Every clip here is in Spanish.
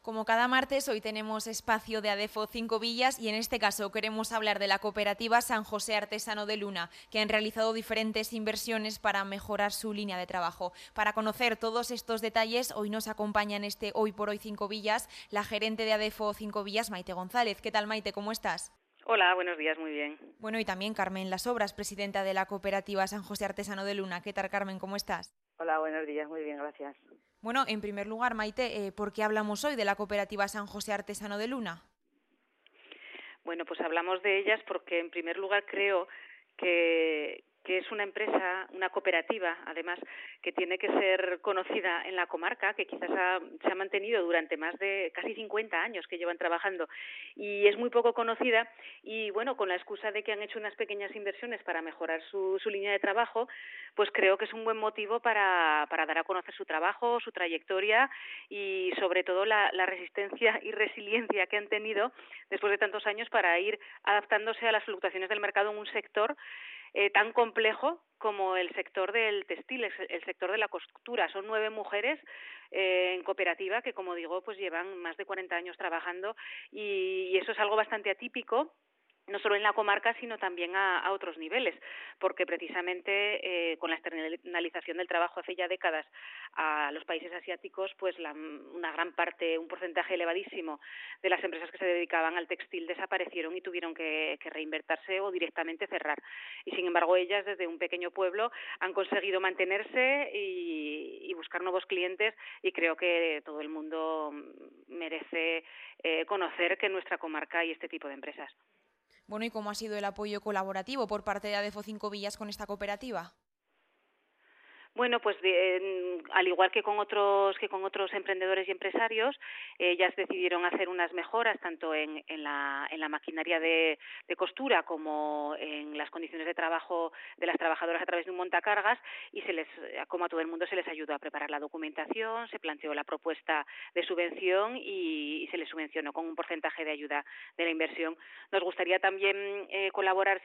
Como cada martes, hoy tenemos espacio de ADEFO 5 Villas y en este caso queremos hablar de la cooperativa San José Artesano de Luna, que han realizado diferentes inversiones para mejorar su línea de trabajo. Para conocer todos estos detalles, hoy nos acompaña en este Hoy por Hoy 5 Villas la gerente de ADEFO 5 Villas, Maite González. ¿Qué tal, Maite? ¿Cómo estás? Hola, buenos días, muy bien. Bueno, y también Carmen Las Obras, presidenta de la cooperativa San José Artesano de Luna. ¿Qué tal, Carmen? ¿Cómo estás? Hola, buenos días, muy bien, gracias. Bueno, en primer lugar, Maite, ¿por qué hablamos hoy de la cooperativa San José Artesano de Luna? Bueno, pues hablamos de ellas porque, en primer lugar, creo que es una empresa, una cooperativa, además, que tiene que ser conocida en la comarca, que quizás se ha mantenido durante más de casi 50 años que llevan trabajando y es muy poco conocida y, bueno, con la excusa de que han hecho unas pequeñas inversiones para mejorar su línea de trabajo, pues creo que es un buen motivo para dar a conocer su trabajo, su trayectoria y, sobre todo, la resistencia y resiliencia que han tenido después de tantos años para ir adaptándose a las fluctuaciones del mercado en un sector tan complejo como el sector del textil, el sector de la costura. Son 9 mujeres en cooperativa que, como digo, pues llevan más de 40 años trabajando y eso es algo bastante atípico, no solo en la comarca, sino también a otros niveles, porque precisamente con la externalización del trabajo hace ya décadas a los países asiáticos, pues una gran parte, un porcentaje elevadísimo de las empresas que se dedicaban al textil desaparecieron y tuvieron que reinvertirse o directamente cerrar. Y sin embargo, ellas desde un pequeño pueblo han conseguido mantenerse y buscar nuevos clientes, y creo que todo el mundo merece conocer que en nuestra comarca hay este tipo de empresas. Bueno, ¿y cómo ha sido el apoyo colaborativo por parte de ADEFO 5 Villas con esta cooperativa? Bueno, pues al igual que con otros emprendedores y empresarios, ellas decidieron hacer unas mejoras tanto en la maquinaria de costura como en las condiciones de trabajo de las trabajadoras a través de un montacargas, y como a todo el mundo, se les ayudó a preparar la documentación, se planteó la propuesta de subvención y se les subvencionó con un porcentaje de ayuda de la inversión. Nos gustaría también colaborar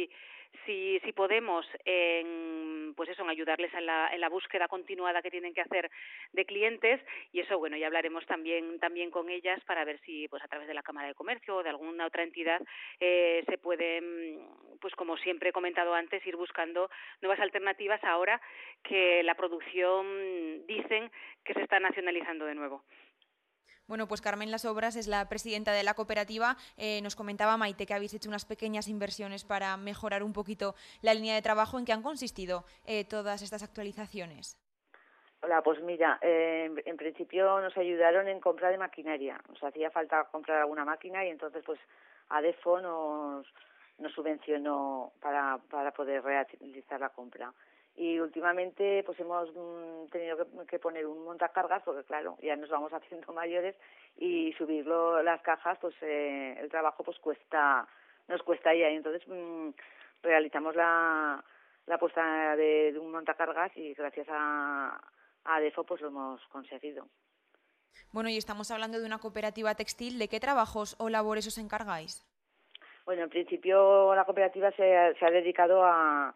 si podemos pues eso, en ayudarles en la búsqueda continuada que tienen que hacer de clientes, y eso, bueno, ya hablaremos también con ellas para ver si, pues a través de la Cámara de Comercio o de alguna otra entidad se puede, pues como siempre he comentado antes, ir buscando nuevas alternativas ahora que la producción dicen que se está nacionalizando de nuevo. Bueno, pues Carmen Las Obras es la presidenta de la cooperativa. Nos comentaba Maite que habéis hecho unas pequeñas inversiones para mejorar un poquito la línea de trabajo. ¿En qué han consistido todas estas actualizaciones? Hola, pues mira, en principio nos ayudaron en compra de maquinaria. Nos hacía falta comprar alguna máquina y entonces pues ADEFO nos subvencionó para poder realizar la compra. Y últimamente pues hemos tenido que poner un montacargas porque claro, ya nos vamos haciendo mayores y subirlo las cajas, pues el trabajo pues nos cuesta ya. Y entonces realizamos la puesta de un montacargas y gracias a ADEFO pues lo hemos conseguido. Bueno, y estamos hablando de una cooperativa textil. ¿De qué trabajos o labores os encargáis? Bueno, en principio la cooperativa se ha dedicado a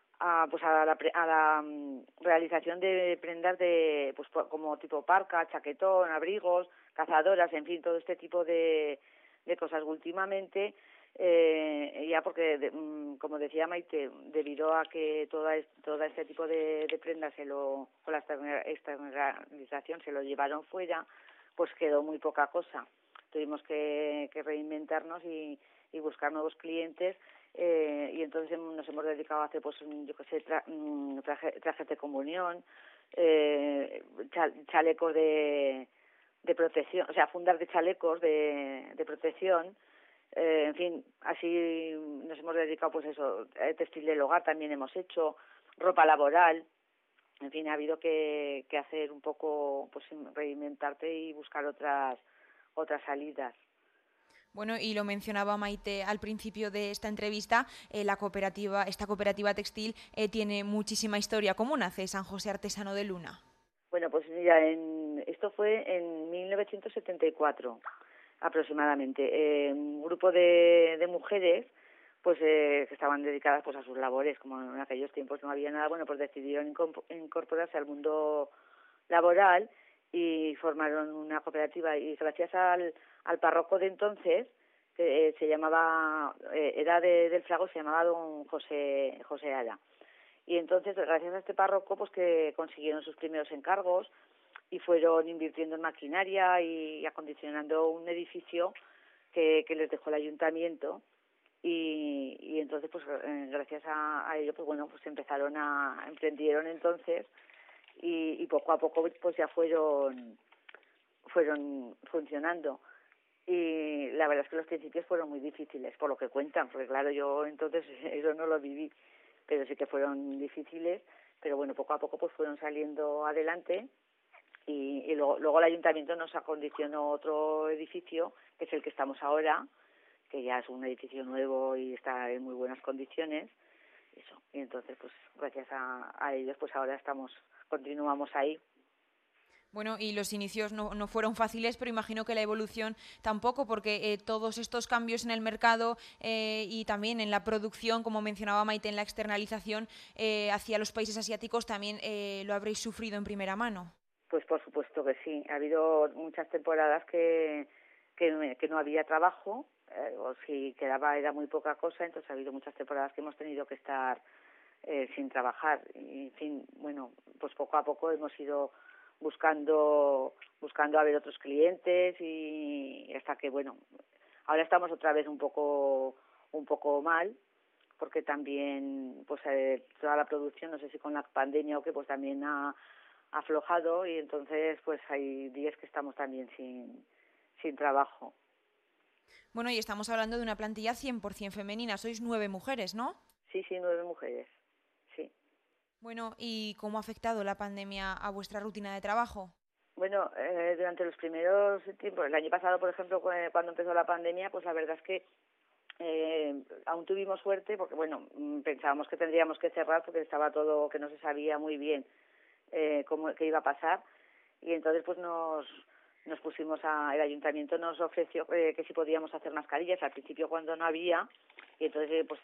la realización de prendas de pues como tipo parca, chaquetón, abrigos, cazadoras, en fin, todo este tipo de cosas. Últimamente, ya porque, como decía Maite, debido a que todo este tipo de prendas con la externalización se lo llevaron fuera, pues quedó muy poca cosa. Tuvimos que reinventarnos y buscar nuevos clientes. Y entonces nos hemos dedicado a hacer, pues, yo qué sé, trajes de comunión, chalecos de protección, o sea, fundas de chalecos de protección, en fin, así nos hemos dedicado, pues eso, textil del hogar también hemos hecho, ropa laboral, en fin, ha habido que hacer un poco, pues reinventarte y buscar otras salidas. Bueno, y lo mencionaba Maite al principio de esta entrevista, esta cooperativa textil tiene muchísima historia. ¿Cómo nace San José Artesano de Luna? Bueno, pues mira, esto fue en 1974 aproximadamente. Un grupo de mujeres pues que estaban dedicadas pues a sus labores, como en aquellos tiempos no había nada, bueno, pues decidieron incorporarse al mundo laboral y formaron una cooperativa, y gracias al párroco de entonces, que se llamaba, era del Frago, se llamaba don José Ara. Y entonces, gracias a este párroco, pues que consiguieron sus primeros encargos y fueron invirtiendo en maquinaria y acondicionando un edificio que les dejó el ayuntamiento. Y entonces, pues gracias a ello, pues bueno, pues emprendieron entonces, y poco a poco pues ya fueron funcionando. Y la verdad es que los principios fueron muy difíciles, por lo que cuentan, porque claro, yo entonces eso no lo viví, pero sí que fueron difíciles, pero bueno, poco a poco pues fueron saliendo adelante, y luego el ayuntamiento nos acondicionó otro edificio, que es el que estamos ahora, que ya es un edificio nuevo y está en muy buenas condiciones, eso. Y entonces, pues gracias a ellos, pues ahora continuamos ahí. Bueno, y los inicios no fueron fáciles, pero imagino que la evolución tampoco, porque todos estos cambios en el mercado y también en la producción, como mencionaba Maite, en la externalización hacia los países asiáticos, también lo habréis sufrido en primera mano. Pues por supuesto que sí. Ha habido muchas temporadas que no había trabajo, o si quedaba era muy poca cosa, entonces ha habido muchas temporadas que hemos tenido que estar sin trabajar. Y, en fin, bueno, pues poco a poco hemos ido buscando a ver otros clientes, y hasta que, bueno, ahora estamos otra vez un poco mal, porque también pues toda la producción, no sé si con la pandemia o qué, pues también ha aflojado, y entonces pues hay días que estamos también sin trabajo. Bueno, y estamos hablando de una plantilla 100% femenina, sois 9 mujeres, ¿no? Sí, 9 mujeres, sí. Bueno, ¿y cómo ha afectado la pandemia a vuestra rutina de trabajo? Bueno, durante los primeros tiempos, el año pasado, por ejemplo, cuando empezó la pandemia, pues la verdad es que aún tuvimos suerte, porque bueno, pensábamos que tendríamos que cerrar porque estaba todo, que no se sabía muy bien qué iba a pasar, y entonces pues nos pusimos el ayuntamiento nos ofreció que si podíamos hacer mascarillas al principio cuando no había, y entonces pues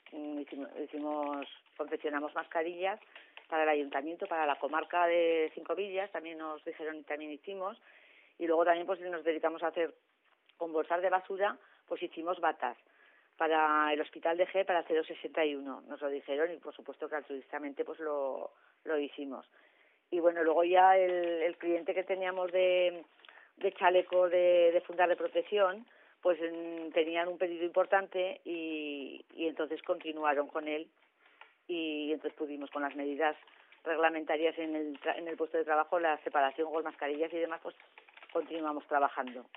confeccionamos mascarillas para el ayuntamiento, para la comarca de Cinco Villas, también nos dijeron y también hicimos, y luego también pues nos dedicamos a hacer con bolsas de basura, pues hicimos batas para el hospital de G, para 061, nos lo dijeron, y por supuesto que altruistamente pues lo hicimos. Y bueno, luego ya el cliente que teníamos de chaleco de fundar de protección, pues tenían un pedido importante, y entonces continuaron con él, y entonces pudimos, con las medidas reglamentarias en el puesto de trabajo, la separación con mascarillas y demás, pues continuamos trabajando.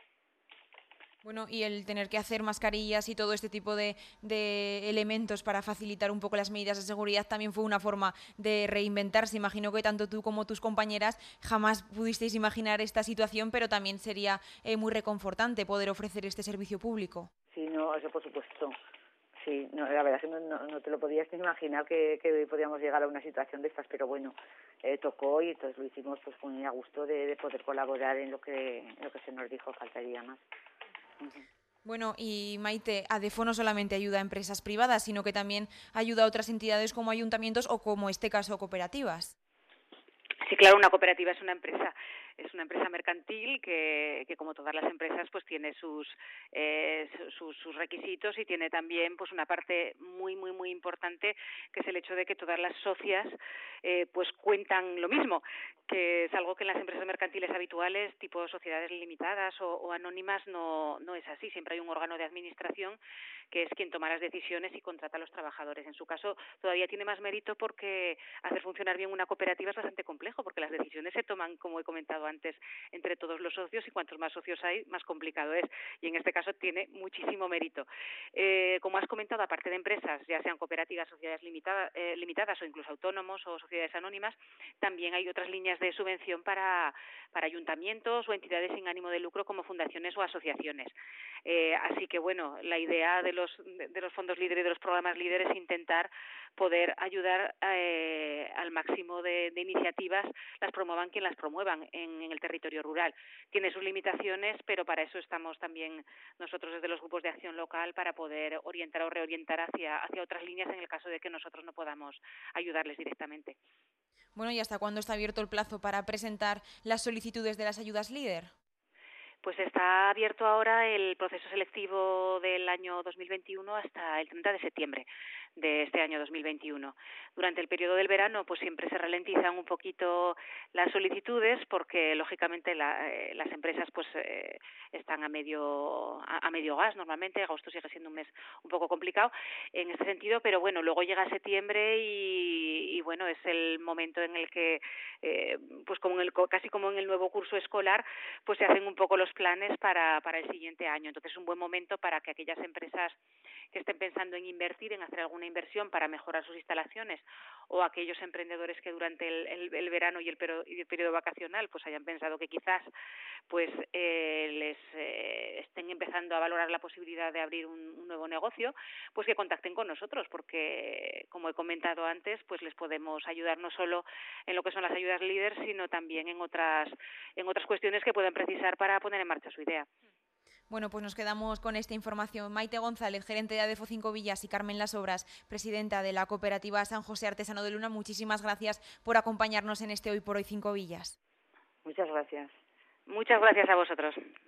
Bueno, y el tener que hacer mascarillas y todo este tipo de elementos para facilitar un poco las medidas de seguridad también fue una forma de reinventarse. Imagino que tanto tú como tus compañeras jamás pudisteis imaginar esta situación, pero también sería muy reconfortante poder ofrecer este servicio público. Sí, no, eso por supuesto. Sí, no, la verdad es que no te lo podías ni imaginar que podíamos llegar a una situación de estas, pero bueno, tocó, y entonces lo hicimos pues muy a gusto de poder colaborar en lo que se nos dijo, faltaría más. Uh-huh. Bueno, y Maite, ADEFO no solamente ayuda a empresas privadas, sino que también ayuda a otras entidades como ayuntamientos o, como este caso, cooperativas. Sí, claro, una cooperativa es una empresa mercantil que como todas las empresas pues tiene sus requisitos, y tiene también pues una parte muy importante, que es el hecho de que todas las socias pues cuentan lo mismo, que es algo que en las empresas mercantiles habituales, tipo sociedades limitadas o anónimas, no es así. Siempre hay un órgano de administración que es quien toma las decisiones y contrata a los trabajadores. En su caso todavía tiene más mérito, porque hacer funcionar bien una cooperativa es bastante complejo, porque las decisiones se toman, como he comentado antes, entre todos los socios, y cuantos más socios hay, más complicado es, y en este caso tiene muchísimo mérito. Como has comentado, aparte de empresas, ya sean cooperativas, sociedades limitadas o incluso autónomos o sociedades anónimas, también hay otras líneas de subvención para ayuntamientos o entidades sin ánimo de lucro, como fundaciones o asociaciones. Así que bueno, la idea de los fondos líderes y de los programas líderes es intentar poder ayudar al máximo de iniciativas, las promuevan quien las promuevan en el territorio rural. Tiene sus limitaciones, pero para eso estamos también nosotros desde los grupos de acción local, para poder orientar o reorientar hacia otras líneas en el caso de que nosotros no podamos ayudarles directamente. Bueno, ¿y hasta cuándo está abierto el plazo para presentar las solicitudes de las ayudas LEADER? Pues está abierto ahora el proceso selectivo del año 2021 hasta el 30 de septiembre de este año 2021. Durante el periodo del verano pues siempre se ralentizan un poquito las solicitudes porque lógicamente las empresas pues están a medio gas normalmente. Agosto sigue siendo un mes un poco complicado en este sentido, pero bueno, luego llega septiembre y bueno, es el momento en el que pues casi como en el nuevo curso escolar pues se hacen un poco los planes para el siguiente año. Entonces es un buen momento para que aquellas empresas que estén pensando en invertir, en hacer alguna inversión para mejorar sus instalaciones, o aquellos emprendedores que durante el verano y el periodo vacacional pues hayan pensado que quizás pues les estén empezando a valorar la posibilidad de abrir un nuevo negocio, pues que contacten con nosotros, porque como he comentado antes, pues les podemos ayudar no solo en lo que son las ayudas LEADER, sino también en otras cuestiones que puedan precisar para poner en marcha su idea. Bueno, pues nos quedamos con esta información. Maite González, gerente de ADEFO 5 Villas, y Carmen Las Obras, presidenta de la cooperativa San José Artesano de Luna, muchísimas gracias por acompañarnos en este Hoy por Hoy 5 Villas. Muchas gracias. Muchas gracias a vosotros.